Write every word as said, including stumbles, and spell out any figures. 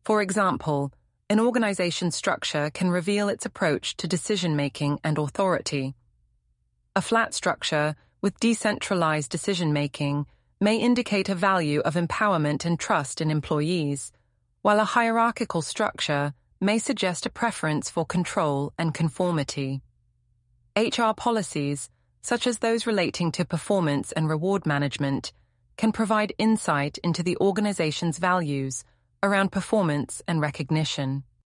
For example, an organization's structure can reveal its approach to decision-making and authority. A flat structure with decentralized decision-making may indicate a value of empowerment and trust in employees, while a hierarchical structure may suggest a preference for control and conformity. H R policies, such as those relating to performance and reward management, can provide insight into the organization's values around performance and recognition.